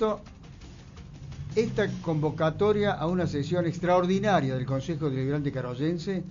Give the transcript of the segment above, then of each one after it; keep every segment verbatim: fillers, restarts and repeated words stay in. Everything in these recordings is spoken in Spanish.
abierto esta convocatoria a una sesión extraordinaria del Consejo Deliberante Caroyense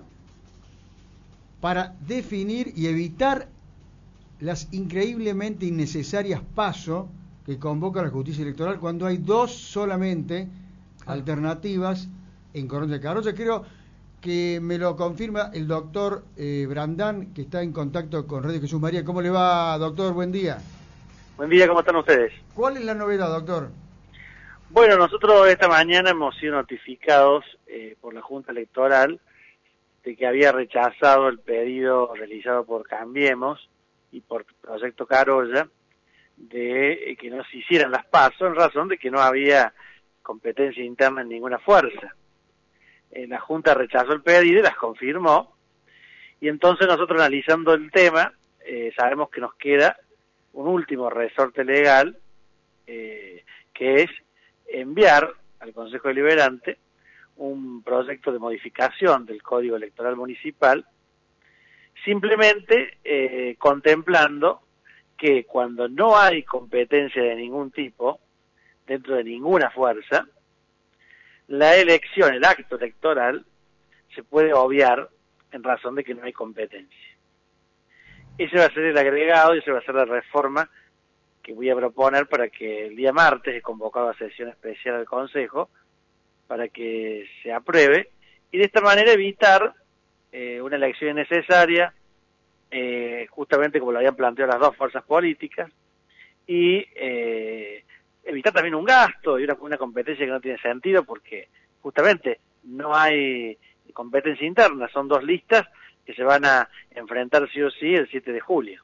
para definir y evitar las increíblemente innecesarias pasos que convoca la justicia electoral cuando hay dos solamente alternativas en Coronel Carolla. Creo que me lo confirma el doctor eh, Brandán, que está en contacto con Radio Jesús María. ¿Cómo le va, doctor? Buen día. Buen día, ¿cómo están ustedes? ¿Cuál es la novedad, doctor? Bueno, nosotros esta mañana hemos sido notificados eh, por la Junta Electoral de que había rechazado el pedido realizado por Cambiemos y por Proyecto Carolla de eh, que no se hicieran las PASO en razón de que no había competencia interna en ninguna fuerza. Eh, la Junta rechazó el pedido y las confirmó, y entonces nosotros, analizando el tema, eh, sabemos que nos queda un último resorte legal, eh, que es enviar al Consejo Deliberante un proyecto de modificación del Código Electoral Municipal, simplemente eh, contemplando que cuando no hay competencia de ningún tipo, dentro de ninguna fuerza, la elección, el acto electoral, se puede obviar en razón de que no hay competencia. Ese va a ser el agregado y esa va a ser la reforma que voy a proponer para que el día martes he convocado a sesión especial del Consejo para que se apruebe y de esta manera evitar eh, una elección innecesaria, eh, justamente como lo habían planteado las dos fuerzas políticas, y eh, evitar también un gasto y una, una competencia que no tiene sentido porque justamente no hay competencia interna, son dos listas que se van a enfrentar sí o sí el siete de julio.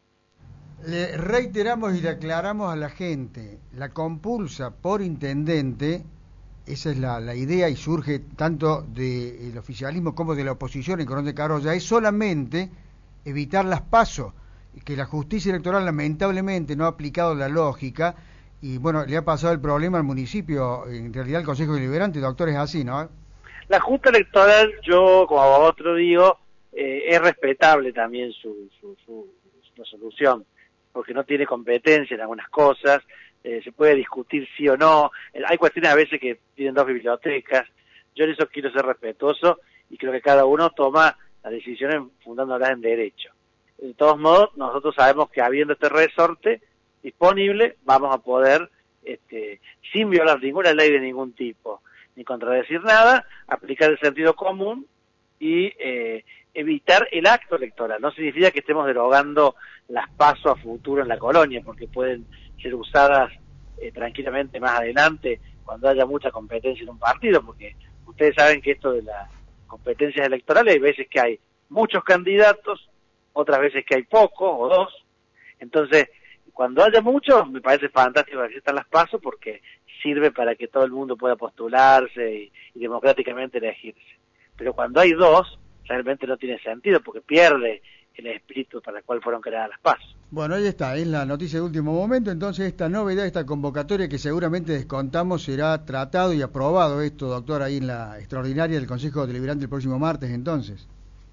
Le reiteramos y le aclaramos a la gente, la compulsa por intendente, esa es la, la idea y surge tanto del oficialismo como de la oposición en Coronel Carolla, es solamente evitar las PASO, que la justicia electoral lamentablemente no ha aplicado la lógica y bueno, le ha pasado el problema al municipio, en realidad al Consejo Deliberante, doctor, es así, ¿no? La Junta Electoral, yo como otro digo, eh, es respetable también su, su, su, su solución, porque no tiene competencia en algunas cosas, eh, se puede discutir sí o no, eh, hay cuestiones a veces que tienen dos bibliotecas, yo en eso quiero ser respetuoso y creo que cada uno toma las decisiones fundándolas en derecho. De todos modos, nosotros sabemos que habiendo este resorte disponible, vamos a poder, este, sin violar ninguna ley de ningún tipo, ni contradecir nada, aplicar el sentido común y eh, evitar el acto electoral. No significa que estemos derogando las PASO a futuro en la colonia, porque pueden ser usadas eh, tranquilamente más adelante cuando haya mucha competencia en un partido, porque ustedes saben que esto de las competencias electorales hay veces que hay muchos candidatos, otras veces que hay pocos o dos. Entonces, cuando haya muchos, me parece fantástico que existan las PASO porque sirve para que todo el mundo pueda postularse y, y democráticamente elegirse. Pero cuando hay dos, realmente no tiene sentido porque pierde el espíritu para el cual fueron creadas las PASO. Bueno, ahí está, es la noticia de último momento, entonces esta novedad, esta convocatoria que seguramente descontamos será tratado y aprobado esto, doctor, ahí en la extraordinaria del Consejo Deliberante el próximo martes, entonces.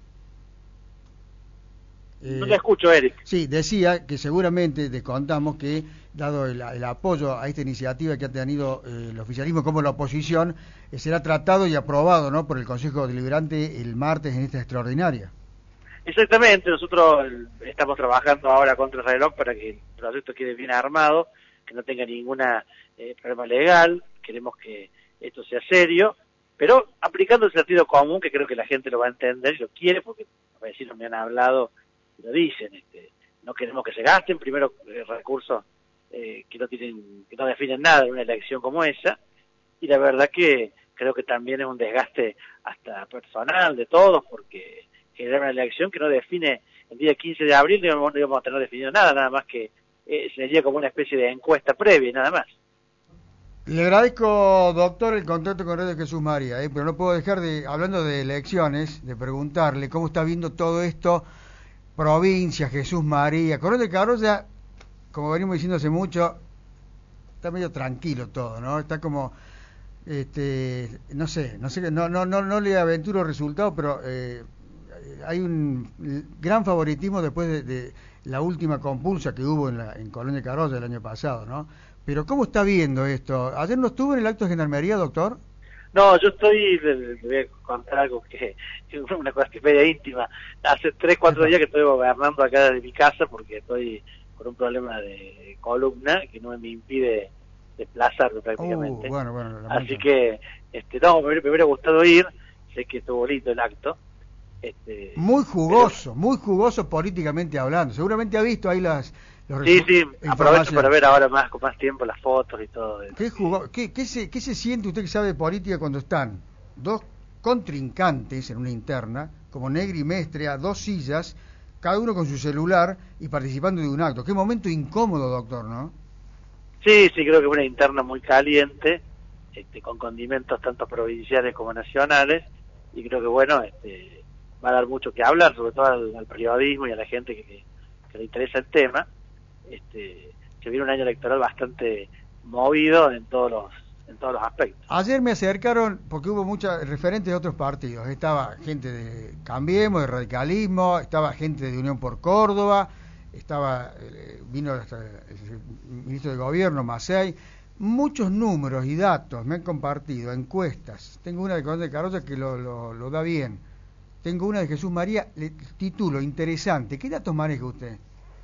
Eh, no te escucho, Eric. Sí, decía que seguramente descontamos que, dado el, el apoyo a esta iniciativa que ha tenido eh, el oficialismo como la oposición, eh, será tratado y aprobado, ¿no?, por el Consejo Deliberante el martes en esta extraordinaria. Exactamente, nosotros estamos trabajando ahora contra el reloj para que el proyecto quede bien armado, que no tenga ninguna eh, problema legal, queremos que esto sea serio, pero aplicando el sentido común, que creo que la gente lo va a entender y lo quiere, porque los vecinos me han hablado y lo dicen, este, no queremos que se gasten primero eh, recursos eh, que no tienen, que no definen nada en una elección como esa, y la verdad que creo que también es un desgaste hasta personal de todos, porque generar una elección que no define el día quince de abril, no íbamos, no íbamos a tener definido nada, nada más que eh, sería como una especie de encuesta previa y nada más. Le agradezco, doctor, el contacto con Radio Jesús María, ¿eh? Pero no puedo dejar de, hablando de elecciones, de preguntarle cómo está viendo todo esto, provincia, Jesús María, Coronel Carolla, como venimos diciendo hace mucho, está medio tranquilo todo, ¿no? Está como, este, no sé, no sé, no, no, no, no le aventuro resultados, pero eh, hay un gran favoritismo después de, de la última compulsa que hubo en, la, en Coronel Carolla el año pasado, ¿no? Pero ¿cómo está viendo esto? ¿Ayer no estuvo en el acto de gendarmería, doctor? No, yo estoy, le, le voy a contar algo que es una cuestión media íntima. Hace tres, cuatro días que estoy gobernando acá desde mi casa porque estoy con un problema de columna que no me impide desplazarme prácticamente. Uh, bueno, bueno, Así que, este, no, me, me hubiera gustado ir, sé que estuvo bonito el acto. Este, muy jugoso, pero... muy jugoso políticamente hablando. Seguramente ha visto ahí las... Los sí, sí, aprovecho para ver ahora más con más tiempo las fotos y todo eso. ¿Qué, jugó, qué, qué, se, ¿Qué se siente usted que sabe de política cuando están dos contrincantes en una interna, como Negri y Mestre, a dos sillas, cada uno con su celular y participando de un acto? Qué momento incómodo, doctor, ¿no? Sí, sí, creo que es una interna muy caliente, este, con condimentos tanto provinciales como nacionales, y creo que, bueno, este, va a dar mucho que hablar, sobre todo al, al periodismo y a la gente que, que, que le interesa el tema. Este, se viene un año electoral bastante movido en todos los en todos los aspectos. Ayer me acercaron, porque hubo muchos referentes de otros partidos, estaba gente de Cambiemos, de Radicalismo, estaba gente de Unión por Córdoba, estaba eh, vino hasta el ministro de Gobierno, Macei, muchos números y datos me han compartido, encuestas. Tengo una de Coronel Carroza que lo, lo, lo da bien, tengo una de Jesús María, le título interesante. ¿Qué datos maneja usted?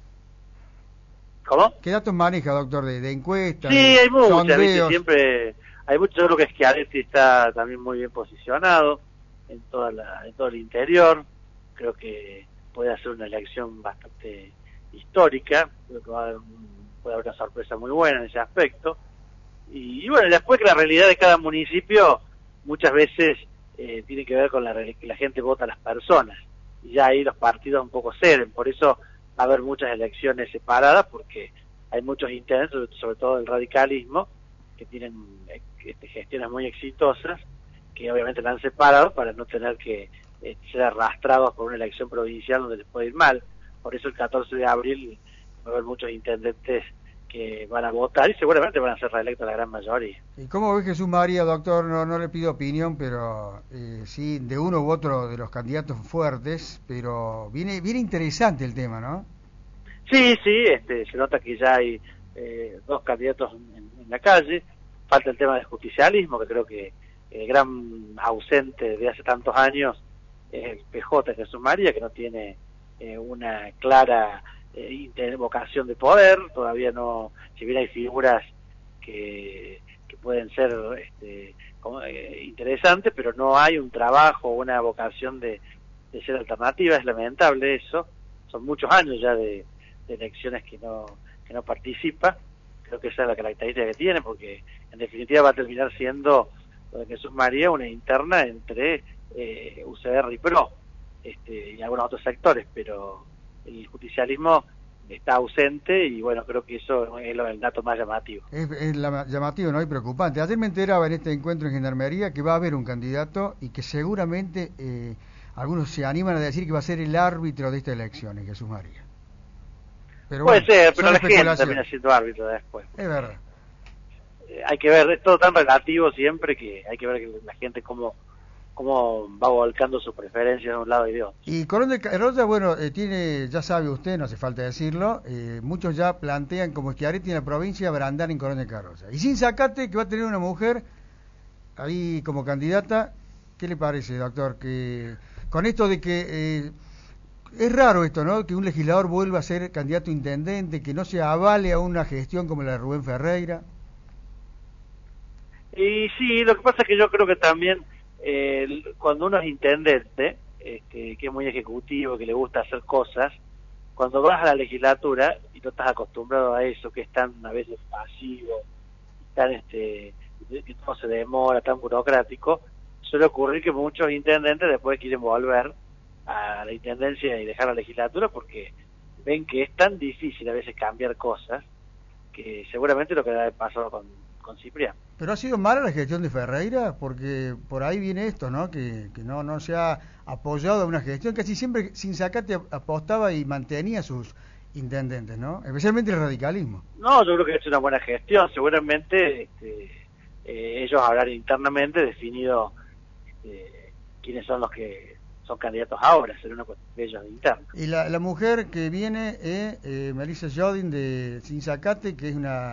¿Cómo? ¿Qué datos maneja, doctor, de, de encuestas? Sí, de hay muchas, sondeos? siempre hay mucho. Yo creo que Schiaretti está también muy bien posicionado en toda la, en todo el interior. Creo que puede hacer una elección bastante histórica. Creo que va a haber un, puede haber una sorpresa muy buena en ese aspecto. Y, y bueno, después que la realidad de cada municipio muchas veces eh, tiene que ver con la que la gente vota a las personas. Y ya ahí los partidos un poco ceden. Por eso va a haber muchas elecciones separadas porque hay muchos intentos, sobre todo el radicalismo, que tienen este, gestiones muy exitosas, que obviamente la han separado para no tener que eh, ser arrastrados por una elección provincial donde les puede ir mal. Por eso el catorce de abril va a haber muchos intendentes que van a votar y seguramente van a ser reelectos la gran mayoría. ¿Y cómo ve Jesús María, doctor? No, no le pido opinión, pero eh, sí, de uno u otro de los candidatos fuertes, pero viene viene interesante el tema, ¿no? Sí, sí, este, se nota que ya hay eh, dos candidatos en, en la calle. Falta el tema del justicialismo, que creo que el gran ausente de hace tantos años es el P J Jesús María, que no tiene eh, una clara eh, vocación de poder. Todavía no, si bien hay figuras que, que pueden ser este, como, eh, interesantes, pero no hay un trabajo o una vocación de, de ser alternativa. Es lamentable eso. Son muchos años ya de de elecciones que no que no participa. Creo que esa es la característica que tiene, porque en definitiva va a terminar siendo lo de Jesús María una interna entre eh, U C R y P R O este, y algunos otros sectores, pero el justicialismo está ausente y bueno, creo que eso es el dato más llamativo. Es, es la, llamativo, ¿no? Y preocupante. Ayer me enteraba en este encuentro en Gendarmería que va a haber un candidato y que seguramente eh, algunos se animan a decir que va a ser el árbitro de esta elección, Jesús María. Pero puede bueno, ser, pero la gente termina siendo árbitro después. Es verdad. Eh, hay que ver, es todo tan relativo siempre que hay que ver que la gente cómo, cómo va volcando sus preferencias de un lado y de otro. Y Coronel Carroza, bueno, eh, tiene, ya sabe usted, no hace falta decirlo, eh, muchos ya plantean como Schiaretti en la provincia Brandán en Coronel Carroza. Y sin sacate que va a tener una mujer ahí como candidata. ¿Qué le parece, doctor? Que con esto de que... Eh, es raro esto, ¿no? Que un legislador vuelva a ser candidato a intendente, que no se avale a una gestión como la de Rubén Ferreira. Y sí, lo que pasa es que yo creo que también eh, cuando uno es intendente, este, que es muy ejecutivo, que le gusta hacer cosas, cuando vas a la legislatura y no estás acostumbrado a eso, que es tan a veces pasivo, tan este, que todo se demora, tan burocrático, suele ocurrir que muchos intendentes después quieren volver a la intendencia y dejar la legislatura porque ven que es tan difícil a veces cambiar cosas que seguramente lo que ha pasado con, con Ciprián. Pero ha sido mala la gestión de Ferreira, porque por ahí viene esto, ¿no? Que, que no, no se ha apoyado a una gestión, casi siempre sin sacate apostaba y mantenía sus intendentes, ¿no? Especialmente el radicalismo. No, yo creo que es una buena gestión, seguramente este, eh, ellos habrán internamente definido este, quiénes son los que son candidatos ahora, será una cuestión de ellos interna. Y la, la mujer que viene es eh, Melissa Jodin de Sinzacate, que es una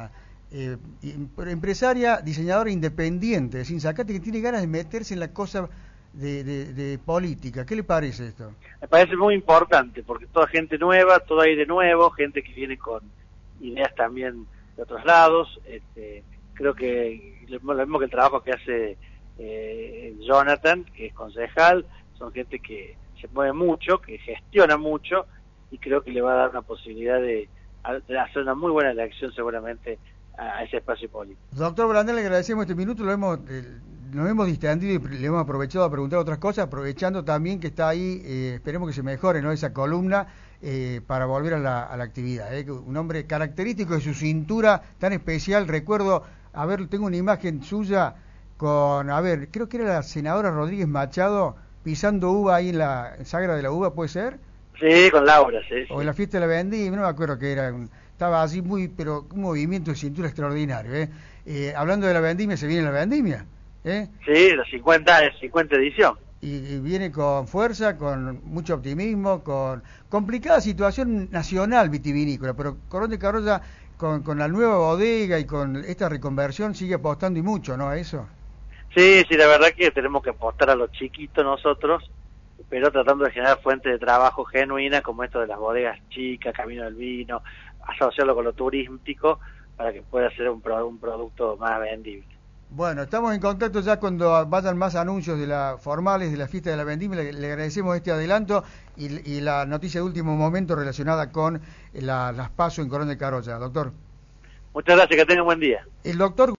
eh, empresaria, diseñadora independiente, sin sacate que tiene ganas de meterse en la cosa de, de, de política. ¿Qué le parece esto? Me parece muy importante, porque toda gente nueva, todo aire nuevo, gente que viene con ideas también de otros lados. Este, creo que lo mismo que el trabajo que hace eh, Jonathan, que es concejal, son gente que se mueve mucho, que gestiona mucho, y creo que le va a dar una posibilidad de, de hacer una muy buena elección seguramente a, a ese espacio político. Doctor Brandel, le agradecemos este minuto, lo hemos, eh, nos hemos distendido y le hemos aprovechado a preguntar otras cosas, aprovechando también que está ahí, eh, esperemos que se mejore, ¿no?, esa columna eh, para volver a la, a la actividad. ¿eh? Un hombre característico de su cintura tan especial. Recuerdo, a ver, tengo una imagen suya con, a ver, creo que era la senadora Rodríguez Machado pisando uva ahí en la Sagra de la Uva, ¿puede ser? Sí, con Laura, sí. O en la fiesta de la vendimia, no me acuerdo qué era, un, estaba así muy, pero un movimiento de cintura extraordinario. ¿eh? Eh, hablando de la vendimia, se viene la vendimia. ¿eh? Sí, la cincuenta, cincuenta edición. Y, y viene con fuerza, con mucho optimismo, con complicada situación nacional vitivinícola, pero Corón de Carroza con, con la nueva bodega y con esta reconversión sigue apostando y mucho, ¿no? A eso. Sí, sí, la verdad que tenemos que apostar a los chiquitos nosotros, pero tratando de generar fuentes de trabajo genuinas como esto de las bodegas chicas, Camino del Vino, asociarlo con lo turístico para que pueda ser un, pro, un producto más vendible. Bueno, estamos en contacto ya cuando vayan más anuncios de la formales de la fiesta de la vendimia. Le, le agradecemos este adelanto y, y la noticia de último momento relacionada con la, las PASO en Corón de Carroza. Doctor. Muchas gracias, que tengan un buen día. El doctor